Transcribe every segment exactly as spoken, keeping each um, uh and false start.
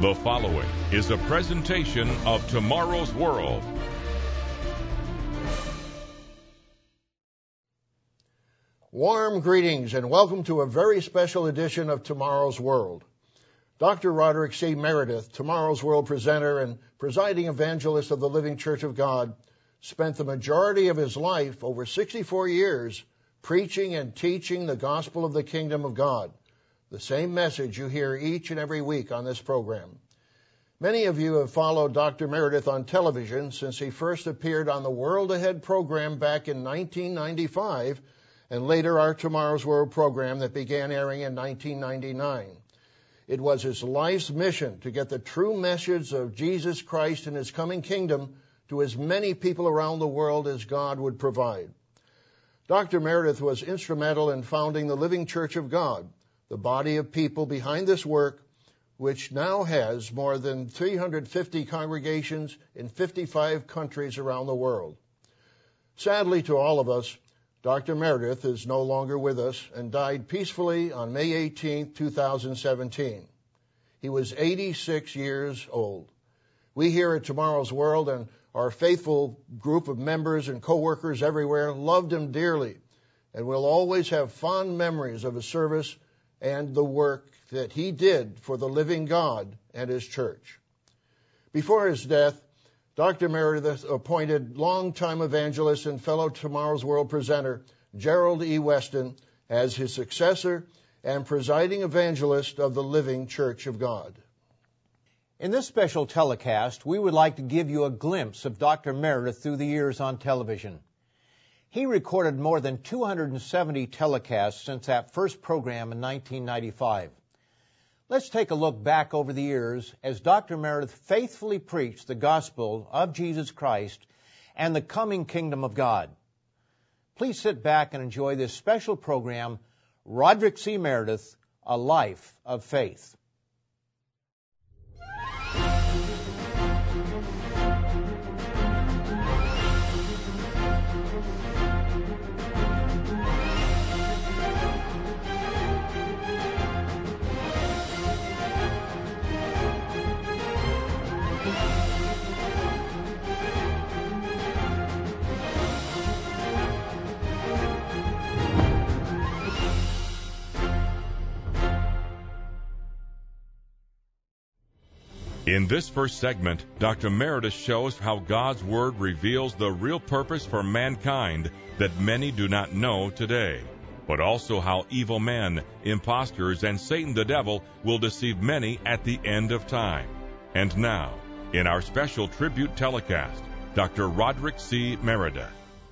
The following is a presentation of Tomorrow's World. Warm greetings and welcome to a very special edition of Tomorrow's World. Doctor Roderick C. Meredith, Tomorrow's World presenter and presiding evangelist of the Living Church of God, spent the majority of his life, over sixty-four years, preaching and teaching the gospel of the kingdom of God, the same message you hear each and every week on this program. Many of you have followed Doctor Meredith on television since he first appeared on the World Ahead program back in nineteen ninety-five, and later our Tomorrow's World program that began airing in nineteen ninety-nine. It was his life's mission to get the true message of Jesus Christ and his coming kingdom to as many people around the world as God would provide. Doctor Meredith was instrumental in founding the Living Church of God, the body of people behind this work, which now has more than three hundred fifty congregations in fifty-five countries around the world. Sadly to all of us, Doctor Meredith is no longer with us and died peacefully on May eighteenth, two thousand seventeen. He was eighty-six years old. We here at Tomorrow's World and our faithful group of members and co-workers everywhere loved him dearly and will always have fond memories of his service and the work that he did for the living God and his church. Before his death, Doctor Meredith appointed longtime evangelist and fellow Tomorrow's World presenter Gerald E. Weston as his successor and presiding evangelist of the Living Church of God. In this special telecast, we would like to give you a glimpse of Doctor Meredith through the years on television. He recorded more than two hundred seventy telecasts since that first program in nineteen ninety-five. Let's take a look back over the years as Doctor Meredith faithfully preached the gospel of Jesus Christ and the coming kingdom of God. Please sit back and enjoy this special program, Roderick C. Meredith, A Life of Faith. In this first segment, Doctor Meredith shows how God's Word reveals the real purpose for mankind that many do not know today, but also how evil men, impostors, and Satan the devil will deceive many at the end of time. And now, in our special tribute telecast, Doctor Roderick C. Meredith.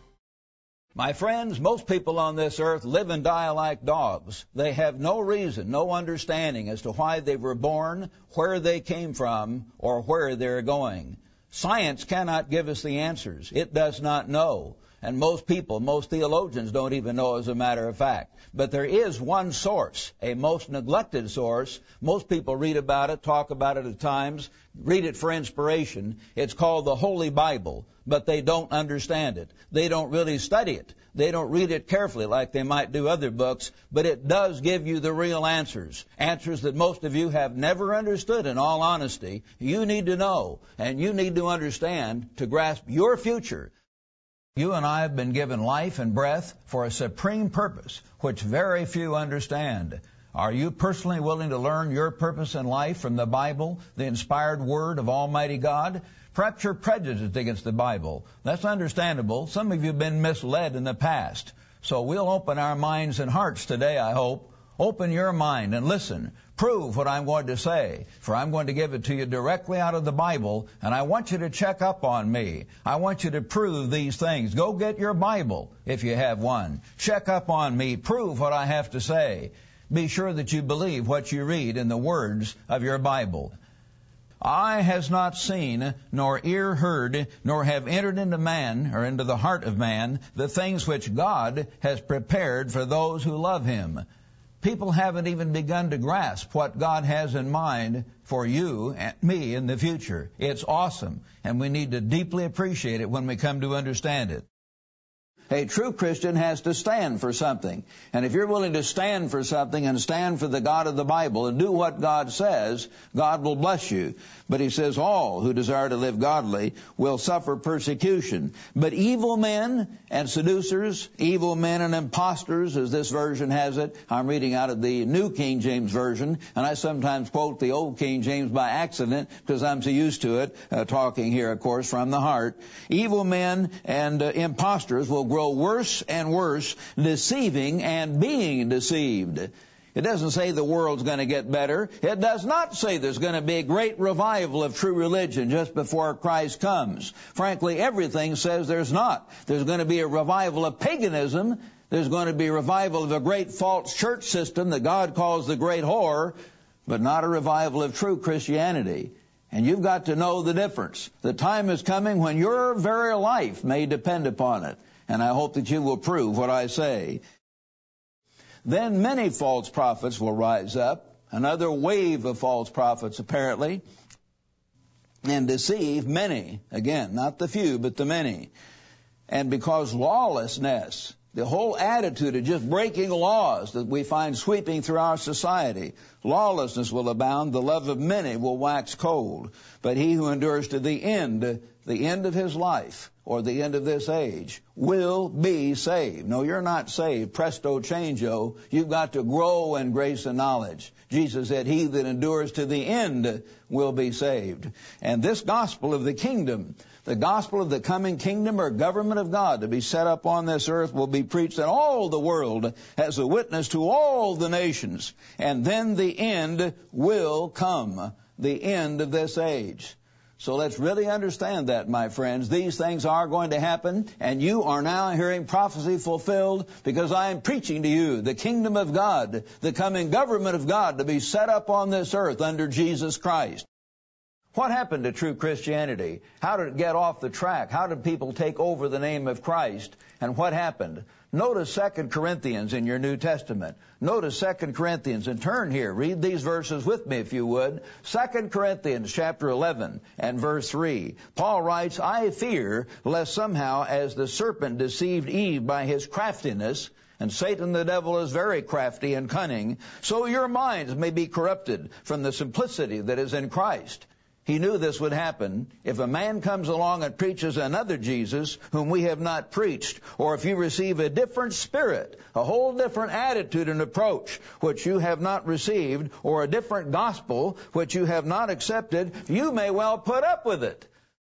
My friends, most people on this earth live and die like dogs. They have no reason, no understanding as to why they were born, where they came from, or where they're going. Science cannot give us the answers. It does not know. And most people, most theologians don't even know, as a matter of fact. But there is one source, a most neglected source. Most people read about it, talk about it at times, read it for inspiration. It's called the Holy Bible, but they don't understand it. They don't really study it. They don't read it carefully like they might do other books, but it does give you the real answers, answers that most of you have never understood, in all honesty. You need to know, and you need to understand to grasp your future. You and I have been given life and breath for a supreme purpose, which very few understand. Are you personally willing to learn your purpose in life from the Bible, the inspired Word of Almighty God? Perhaps you're prejudiced against the Bible. That's understandable. Some of you have been misled in the past. So we'll open our minds and hearts today, I hope. Open your mind and listen. Prove what I'm going to say, for I'm going to give it to you directly out of the Bible, and I want you to check up on me. I want you to prove these things. Go get your Bible, if you have one. Check up on me. Prove what I have to say. Be sure that you believe what you read in the words of your Bible. Eye has not seen, nor ear heard, nor have entered into man, or into the heart of man, the things which God has prepared for those who love Him. People haven't even begun to grasp what God has in mind for you and me in the future. It's awesome, and we need to deeply appreciate it when we come to understand it. A true Christian has to stand for something. And if you're willing to stand for something and stand for the God of the Bible and do what God says, God will bless you. But he says all who desire to live godly will suffer persecution. But evil men and seducers, evil men and impostors, as this version has it, I'm reading out of the New King James Version, and I sometimes quote the Old King James by accident because I'm so used to it, uh, talking here, of course, from the heart. Evil men and uh, impostors will grow worse and worse, deceiving and being deceived. It doesn't say the world's going to get better. It does not say there's going to be a great revival of true religion just before Christ comes. Frankly, everything says there's not. There's going to be a revival of paganism. There's going to be a revival of a great false church system that God calls the great whore, but not a revival of true Christianity. And you've got to know the difference. The time is coming when your very life may depend upon it. And I hope that you will prove what I say. Then many false prophets will rise up, another wave of false prophets apparently, and deceive many. Again, not the few, but the many. And because lawlessness, the whole attitude of just breaking laws that we find sweeping through our society, lawlessness will abound, the love of many will wax cold. But he who endures to the end, the end of his life, or the end of this age, will be saved. No, you're not saved. Presto changeo. You've got to grow in grace and knowledge. Jesus said, he that endures to the end will be saved. And this gospel of the kingdom, the gospel of the coming kingdom or government of God to be set up on this earth will be preached in all the world as a witness to all the nations. And then the end will come, the end of this age. So let's really understand that, my friends. These things are going to happen, and you are now hearing prophecy fulfilled because I am preaching to you the kingdom of God, the coming government of God to be set up on this earth under Jesus Christ. What happened to true Christianity? How did it get off the track? How did people take over the name of Christ? And what happened? Notice Second Corinthians in your New Testament. Notice Second Corinthians, and turn here. Read these verses with me if you would. Second Corinthians chapter eleven and verse three. Paul writes, I fear lest somehow as the serpent deceived Eve by his craftiness, and Satan the devil is very crafty and cunning, so your minds may be corrupted from the simplicity that is in Christ. He knew this would happen. If a man comes along and preaches another Jesus whom we have not preached, or if you receive a different spirit, a whole different attitude and approach which you have not received, or a different gospel which you have not accepted, you may well put up with it.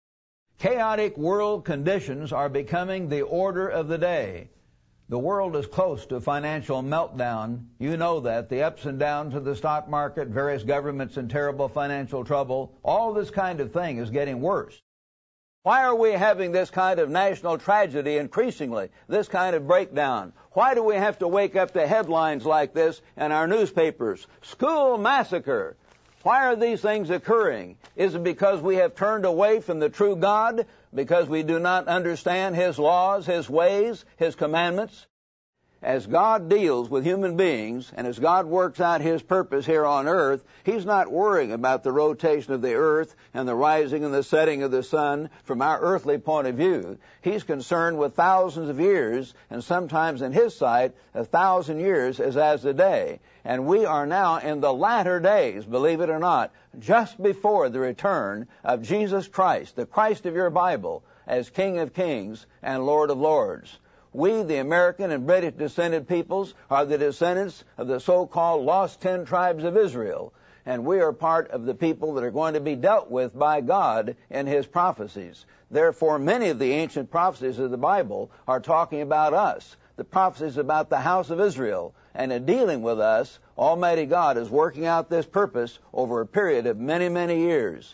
Chaotic world conditions are becoming the order of the day. The world is close to financial meltdown. You know that. The ups and downs of the stock market, various governments in terrible financial trouble, all this kind of thing is getting worse. Why are we having this kind of national tragedy increasingly, this kind of breakdown? Why do we have to wake up to headlines like this in our newspapers? School massacre. Why are these things occurring? Is it because we have turned away from the true God? Because we do not understand His laws, His ways, His commandments? As God deals with human beings, and as God works out His purpose here on earth, He's not worrying about the rotation of the earth and the rising and the setting of the sun from our earthly point of view. He's concerned with thousands of years, and sometimes in His sight, a thousand years is as a day. And we are now in the latter days, believe it or not, just before the return of Jesus Christ, the Christ of your Bible, as King of Kings and Lord of Lords. We, the American and British descended peoples, are the descendants of the so-called lost ten tribes of Israel. And we are part of the people that are going to be dealt with by God in His prophecies. Therefore, many of the ancient prophecies of the Bible are talking about us, the prophecies about the house of Israel. And in dealing with us, Almighty God is working out this purpose over a period of many, many years.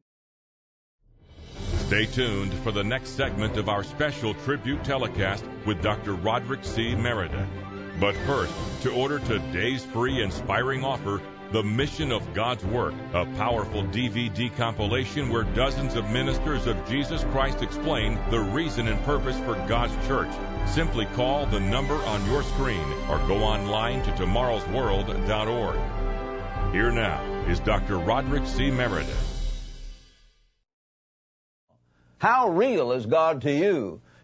Stay tuned for the next segment of our special tribute telecast with Doctor Roderick C. Meredith. But first, to order today's free inspiring offer, The Mission of God's Work, a powerful D V D compilation where dozens of ministers of Jesus Christ explain the reason and purpose for God's church. Simply call the number on your screen or go online to tomorrows world dot org. Here now is Doctor Roderick C. Meredith. How real is God to you?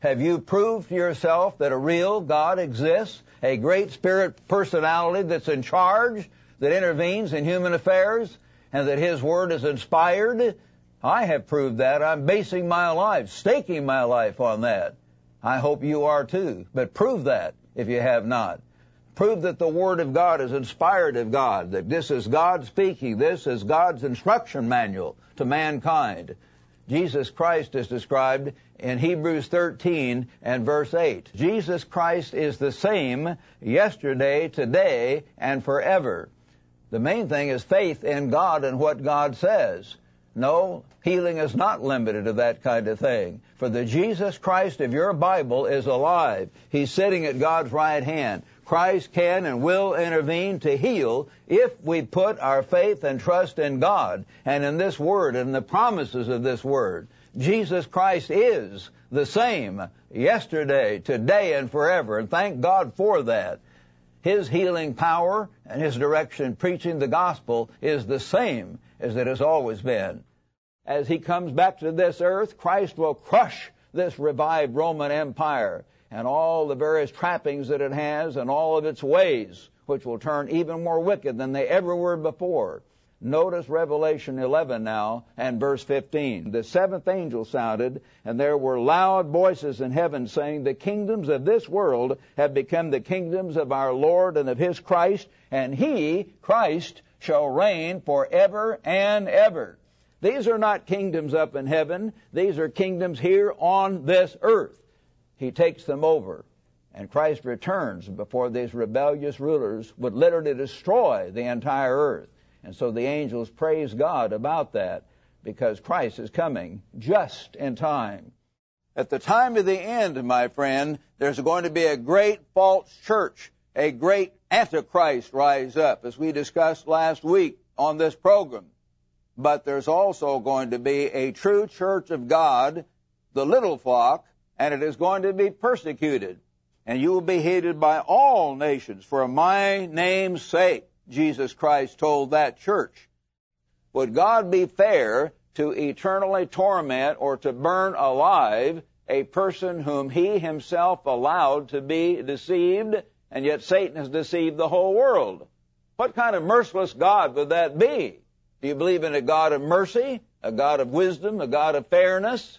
Have you proved to yourself that a real God exists, a great spirit personality that's in charge, that intervenes in human affairs, and that His Word is inspired? I have proved that. I'm basing my life, staking my life on that. I hope you are too. But prove that if you have not. Prove that the Word of God is inspired of God, that this is God speaking. This is God's instruction manual to mankind. Jesus Christ is described in Hebrews thirteen and verse eight. Jesus Christ is the same yesterday, today, and forever. The main thing is faith in God and what God says. No, healing is not limited to that kind of thing. For the Jesus Christ of your Bible is alive. He's sitting at God's right hand. Christ can and will intervene to heal if we put our faith and trust in God and in this Word and the promises of this Word. Jesus Christ is the same yesterday, today, and forever. And thank God for that. His healing power and His direction preaching the gospel is the same as it has always been. As He comes back to this earth, Christ will crush this revived Roman Empire and all the various trappings that it has and all of its ways, which will turn even more wicked than they ever were before. Notice Revelation eleven now and verse fifteen. The seventh angel sounded, and there were loud voices in heaven saying, the kingdoms of this world have become the kingdoms of our Lord and of His Christ, and He, Christ, shall reign forever and ever. These are not kingdoms up in heaven. These are kingdoms here on this earth. He takes them over, and Christ returns before these rebellious rulers would literally destroy the entire earth. And so the angels praise God about that, because Christ is coming just in time. At the time of the end, my friend, there's going to be a great false church, a great antichrist rise up, as we discussed last week on this program. But there's also going to be a true church of God, the little flock, and it is going to be persecuted. And you will be hated by all nations for my name's sake, Jesus Christ told that church. Would God be fair to eternally torment or to burn alive a person whom He Himself allowed to be deceived, and yet Satan has deceived the whole world? What kind of merciless God would that be? Do you believe in a God of mercy, a God of wisdom, a God of fairness?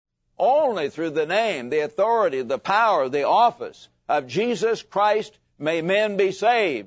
Only through the name, the authority, the power, the office of Jesus Christ may men be saved.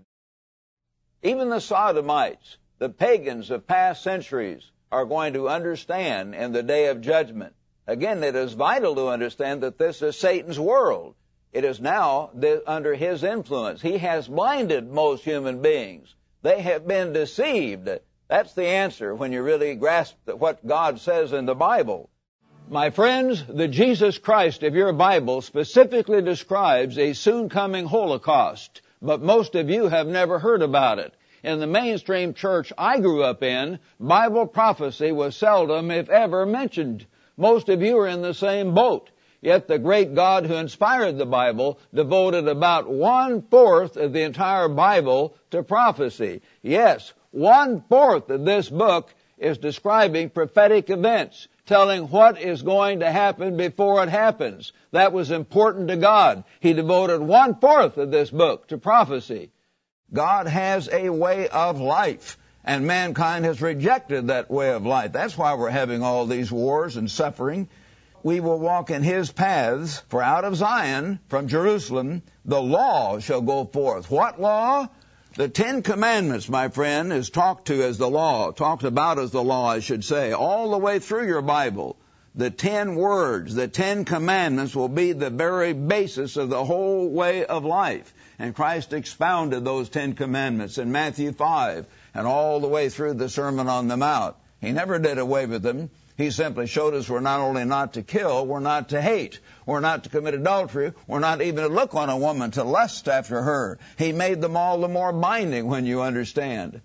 Even the sodomites, the pagans of past centuries, are going to understand in the day of judgment. Again, it is vital to understand that this is Satan's world. It is now under his influence. He has blinded most human beings. They have been deceived. That's the answer when you really grasp what God says in the Bible. My friends, the Jesus Christ of your Bible specifically describes a soon-coming Holocaust, but most of you have never heard about it. In the mainstream church I grew up in, Bible prophecy was seldom, if ever, mentioned. Most of you are in the same boat. Yet the great God who inspired the Bible devoted about one-fourth of the entire Bible to prophecy. Yes, one-fourth of this book is describing prophetic events, telling what is going to happen before it happens. That was important to God. He devoted one-fourth of this book to prophecy. God has a way of life, and mankind has rejected that way of life. That's why we're having all these wars and suffering. We will walk in His paths, for out of Zion, from Jerusalem, the law shall go forth. What law? The Ten Commandments, my friend, is talked to as the law, talked about as the law, I should say, all the way through your Bible. The ten words, the Ten Commandments will be the very basis of the whole way of life. And Christ expounded those Ten Commandments in Matthew five and all the way through the Sermon on the Mount. He never did away with them. He simply showed us we're not only not to kill, we're not to hate, we're not to commit adultery, we're not even to look on a woman to lust after her. He made them all the more binding when you understand.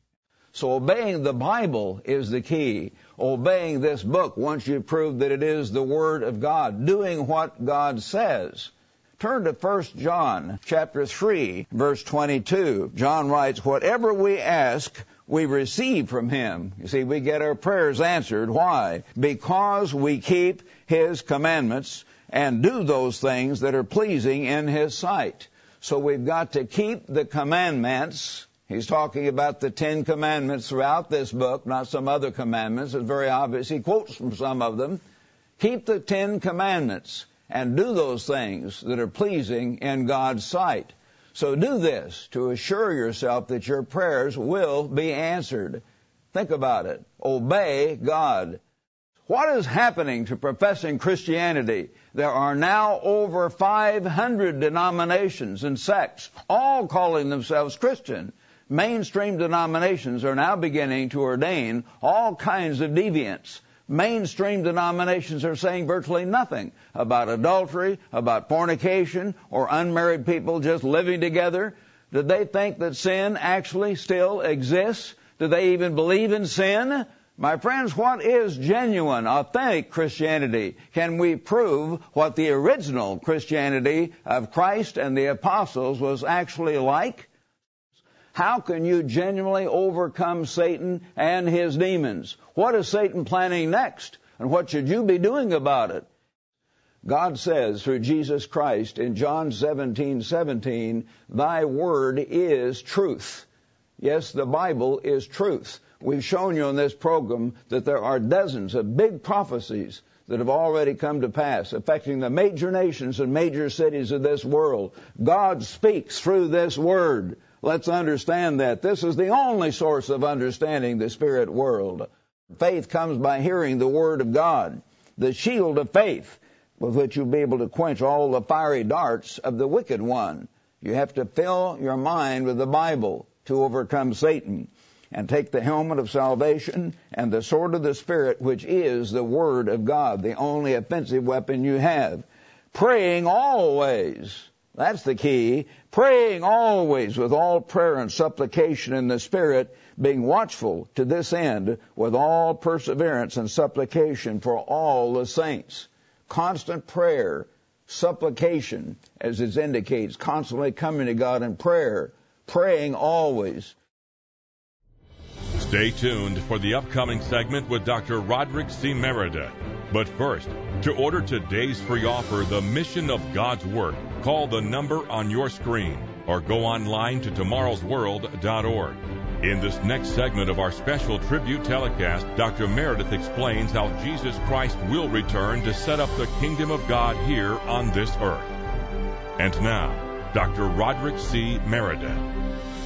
So obeying the Bible is the key. Obeying this book once you've proved that it is the Word of God, doing what God says. Turn to First John chapter three, verse twenty-two. John writes, whatever we ask, we receive from Him. You see, we get our prayers answered. Why? Because we keep His commandments and do those things that are pleasing in His sight. So we've got to keep the commandments. He's talking about the Ten Commandments throughout this book, not some other commandments. It's very obvious. He quotes from some of them. Keep the Ten Commandments and do those things that are pleasing in God's sight. So do this to assure yourself that your prayers will be answered. Think about it. Obey God. What is happening to professing Christianity? There are now over five hundred denominations and sects, all calling themselves Christian. Mainstream denominations are now beginning to ordain all kinds of deviants. Mainstream denominations are saying virtually nothing about adultery, about fornication, or unmarried people just living together. Do they think that sin actually still exists? Do they even believe in sin? My friends, what is genuine, authentic Christianity? Can we prove what the original Christianity of Christ and the apostles was actually like? How can you genuinely overcome Satan and his demons? What is Satan planning next? And what should you be doing about it? God says through Jesus Christ in John seventeen seventeen, thy word is truth. Yes, the Bible is truth. We've shown you on this program that there are dozens of big prophecies that have already come to pass, affecting the major nations and major cities of this world. God speaks through this word. Let's understand that. This is the only source of understanding the spirit world. Faith comes by hearing the word of God, the shield of faith, with which you'll be able to quench all the fiery darts of the wicked one. You have to fill your mind with the Bible to overcome Satan, and take the helmet of salvation and the sword of the Spirit, which is the Word of God, the only offensive weapon you have. Praying always. That's the key. Praying always with all prayer and supplication in the Spirit, being watchful to this end with all perseverance and supplication for all the saints. Constant prayer, supplication, as it indicates, constantly coming to God in prayer, praying always. Stay tuned for the upcoming segment with Doctor Roderick C. Merida. But first, to order today's free offer, The Mission of God's Work, call the number on your screen or go online to tomorrows world dot org. In this next segment of our special tribute telecast, Doctor Meredith explains how Jesus Christ will return to set up the kingdom of God here on this earth. And now, Doctor Roderick C. Merida.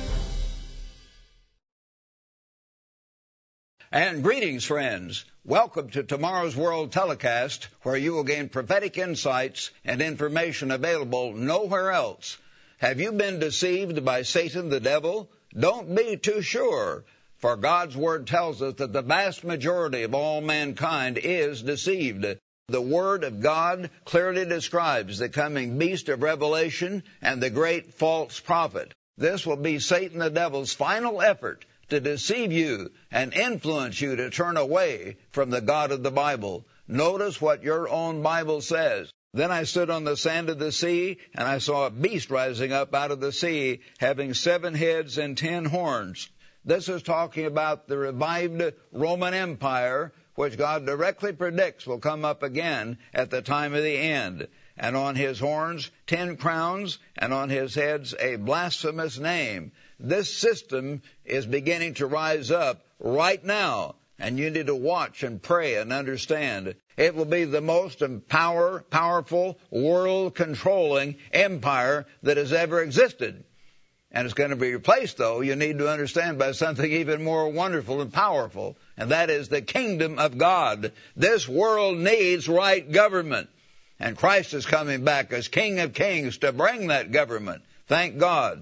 And greetings, friends. Welcome to Tomorrow's World telecast, where you will gain prophetic insights and information available nowhere else. Have you been deceived by Satan the devil? Don't be too sure, for God's Word tells us that the vast majority of all mankind is deceived. The Word of God clearly describes the coming beast of Revelation and the great false prophet. This will be Satan the devil's final effort to deceive you and influence you to turn away from the God of the Bible. Notice what your own Bible says. Then I stood on the sand of the sea, and I saw a beast rising up out of the sea, having seven heads and ten horns. This is talking about the revived Roman Empire, which God directly predicts will come up again at the time of the end. And on his horns ten crowns, and on his heads a blasphemous name. This system is beginning to rise up right now, and you need to watch and pray and understand. It will be the most power, powerful, world-controlling empire that has ever existed. And it's going to be replaced, though, you need to understand, by something even more wonderful and powerful, and that is the kingdom of God. This world needs right government, and Christ is coming back as King of Kings to bring that government. Thank God.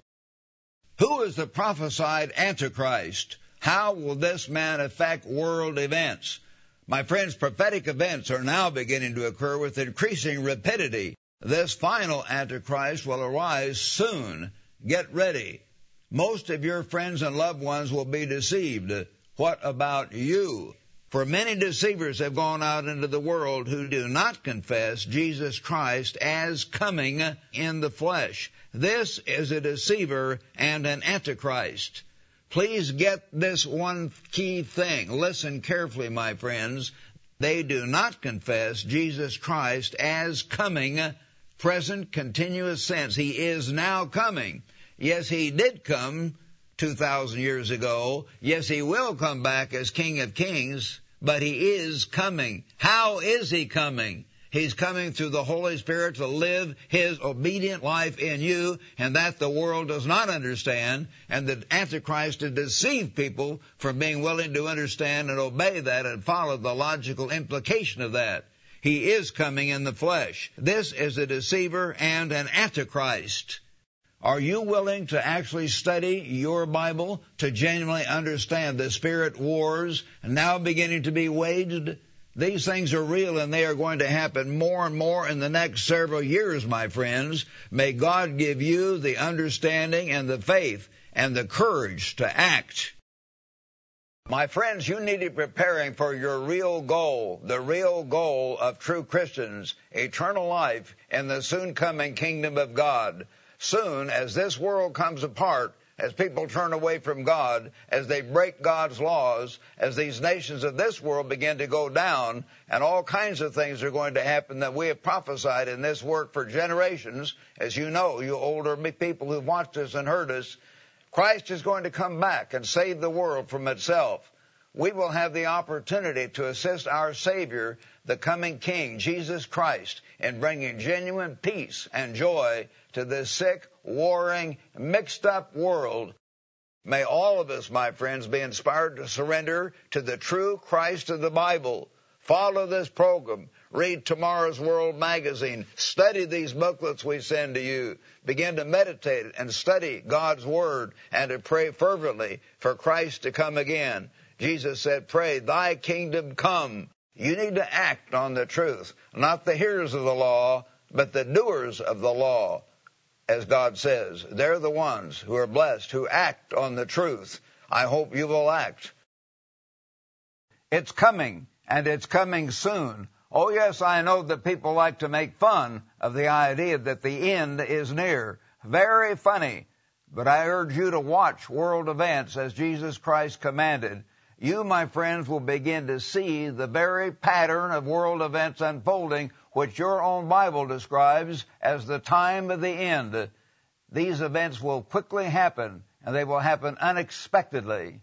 Who is the prophesied Antichrist? How will this man affect world events? My friends, prophetic events are now beginning to occur with increasing rapidity. This final Antichrist will arise soon. Get ready. Most of your friends and loved ones will be deceived. What about you? For many deceivers have gone out into the world who do not confess Jesus Christ as coming in the flesh. This is a deceiver and an antichrist. Please get this one key thing. Listen carefully, my friends. they do not confess Jesus Christ as coming, present continuous sense. He is now coming. Yes, he did come two thousand years ago. Yes, he will come back as King of Kings, but he is coming. How is he coming? He's coming through the Holy Spirit to live his obedient life in you, and that the world does not understand, and the Antichrist to deceive people from being willing to understand and obey that and follow the logical implication of that. He is coming in the flesh. This is a deceiver and an Antichrist. Are you willing to actually study your Bible to genuinely understand the spirit wars now beginning to be waged? These things are real, and they are going to happen more and more in the next several years, my friends. May God give you the understanding and the faith and the courage to act. My friends, you need to be preparing for your real goal, the real goal of true Christians, eternal life in the soon coming kingdom of God. Soon, as this world comes apart, as people turn away from God, as they break God's laws, as these nations of this world begin to go down, and all kinds of things are going to happen that we have prophesied in this work for generations. As you know, you older people who've watched us and heard us, Christ is going to come back and save the world from itself. We will have the opportunity to assist our Savior, the coming King, Jesus Christ, in bringing genuine peace and joy to this sick, warring, mixed-up world. May all of us, my friends, be inspired to surrender to the true Christ of the Bible. Follow this program. Read Tomorrow's World magazine. Study these booklets we send to you. Begin to meditate and study God's Word and to pray fervently for Christ to come again. Jesus said, pray, thy kingdom come. You need to act on the truth, not the hearers of the law, but the doers of the law. As God says, they're the ones who are blessed, who act on the truth. I hope you will act. It's coming, and it's coming soon. Oh, yes, I know that people like to make fun of the idea that the end is near. Very funny. But I urge you to watch world events as Jesus Christ commanded. You, my friends, will begin to see the very pattern of world events unfolding, which your own Bible describes as the time of the end. These events will quickly happen, and they will happen unexpectedly.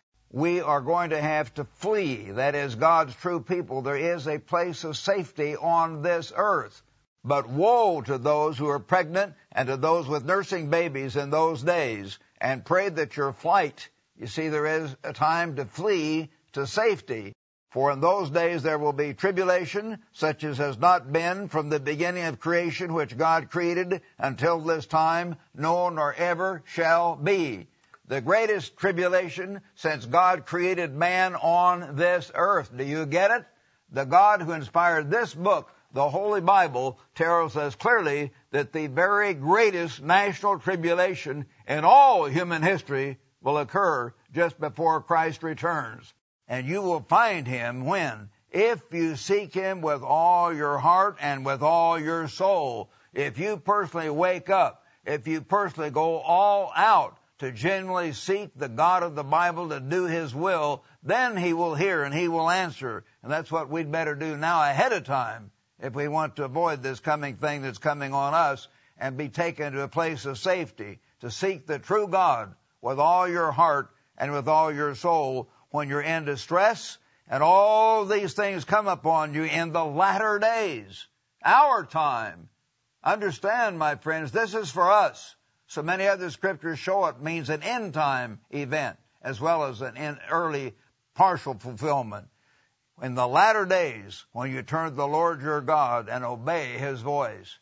We are going to have to flee. That is, God's true people. There is a place of safety on this earth. But woe to those who are pregnant and to those with nursing babies in those days. And pray that your flight, you see, there is a time to flee to safety. For in those days there will be tribulation, such as has not been from the beginning of creation which God created until this time, no nor ever shall be. The greatest tribulation since God created man on this earth. Do you get it? The God who inspired this book, the Holy Bible, tells us clearly that the very greatest national tribulation in all human history will occur just before Christ returns. And you will find him when? If you seek him with all your heart and with all your soul. If you personally wake up, if you personally go all out to genuinely seek the God of the Bible to do his will, then he will hear and he will answer. And that's what we'd better do now ahead of time if we want to avoid this coming thing that's coming on us and be taken to a place of safety, to seek the true God with all your heart and with all your soul when you're in distress, and all these things come upon you in the latter days, our time. Understand, my friends, this is for us. So many other scriptures show it means an end-time event as well as an in early partial fulfillment. In the latter days, when you turn to the Lord your God and obey his voice,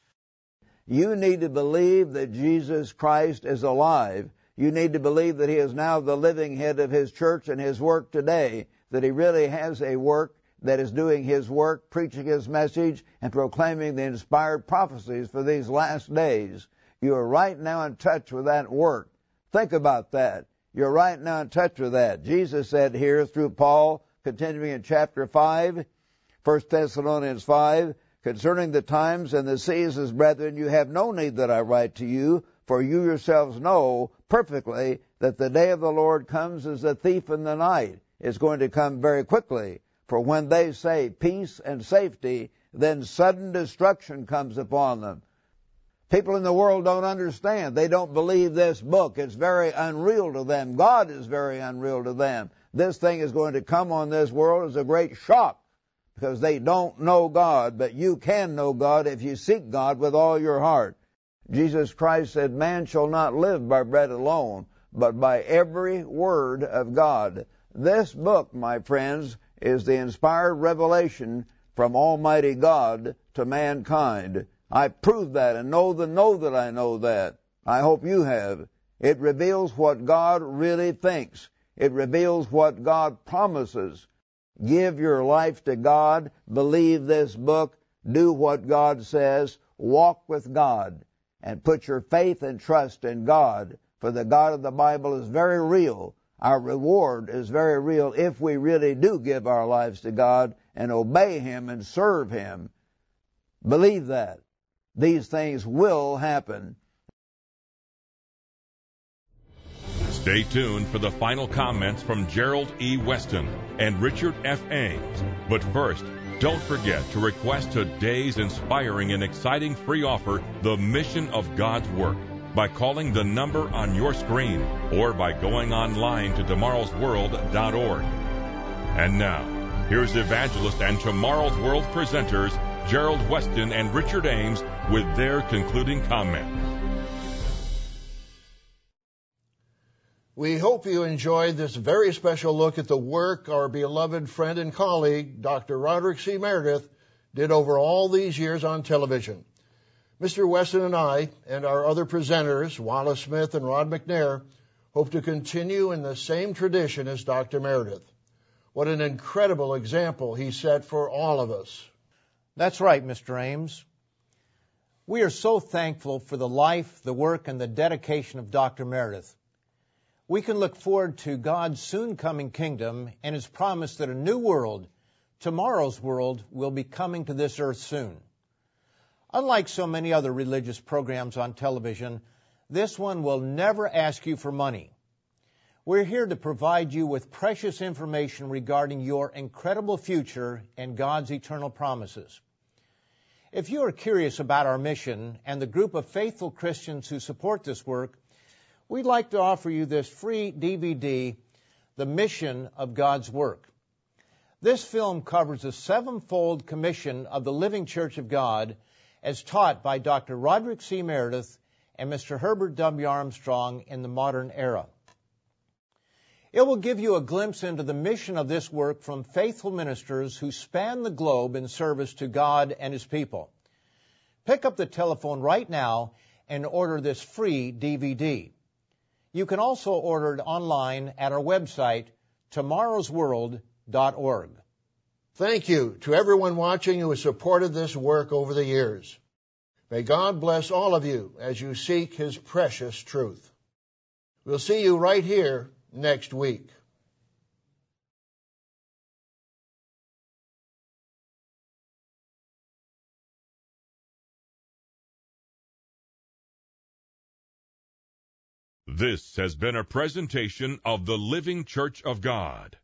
you need to believe that Jesus Christ is alive. You need to believe that he is now the living head of his church and his work today, that he really has a work that is doing his work, preaching his message, and proclaiming the inspired prophecies for these last days. You are right now in touch with that work. Think about that. You're right now in touch with that. Jesus said here through Paul, continuing in chapter five, First Thessalonians five, concerning the times and the seasons, brethren, you have no need that I write to you, for you yourselves know perfectly that the day of the Lord comes as a thief in the night. It's going to come very quickly. For when they say peace and safety, then sudden destruction comes upon them. People in the world don't understand. They don't believe this book. It's very unreal to them. God is very unreal to them. This thing is going to come on this world as a great shock because they don't know God. But you can know God if you seek God with all your heart. Jesus Christ said, man shall not live by bread alone, but by every word of God. This book, my friends, is the inspired revelation from Almighty God to mankind. I prove that and know the know that I know that. I hope you have. It reveals what God really thinks. It reveals what God promises. Give your life to God. Believe this book. Do what God says. Walk with God. And put your faith and trust in God. For the God of the Bible is very real. Our reward is very real if we really do give our lives to God and obey Him and serve Him. Believe that. These things will happen. Stay tuned for the final comments from Gerald E. Weston and Richard F. Ames. But first, don't forget to request today's inspiring and exciting free offer, The Mission of God's Work, by calling the number on your screen or by going online to tomorrows world dot org. And now, here's evangelist and Tomorrow's World presenters Gerald Weston and Richard Ames with their concluding comments. We hope you enjoyed this very special look at the work our beloved friend and colleague, Doctor Roderick C. Meredith, did over all these years on television. Mister Weston and I and our other presenters, Wallace Smith and Rod McNair, hope to continue in the same tradition as Doctor Meredith. What an incredible example he set for all of us. That's right, Mister Ames. We are so thankful for the life, the work, and the dedication of Doctor Meredith. We can look forward to God's soon coming kingdom and His promise that a new world, tomorrow's world, will be coming to this earth soon. Unlike so many other religious programs on television, this one will never ask you for money. We're here to provide you with precious information regarding your incredible future and God's eternal promises. If you are curious about our mission and the group of faithful Christians who support this work, we'd like to offer you this free D V D, The Mission of God's Work. This film covers the sevenfold commission of the Living Church of God as taught by Doctor Roderick C. Meredith and Mister Herbert W. Armstrong in the modern era. It will give you a glimpse into the mission of this work from faithful ministers who span the globe in service to God and His people. Pick up the telephone right now and order this free D V D. You can also order it online at our website, tomorrows world dot org. Thank you to everyone watching who has supported this work over the years. May God bless all of you as you seek His precious truth. We'll see you right here next week. This has been a presentation of the Living Church of God.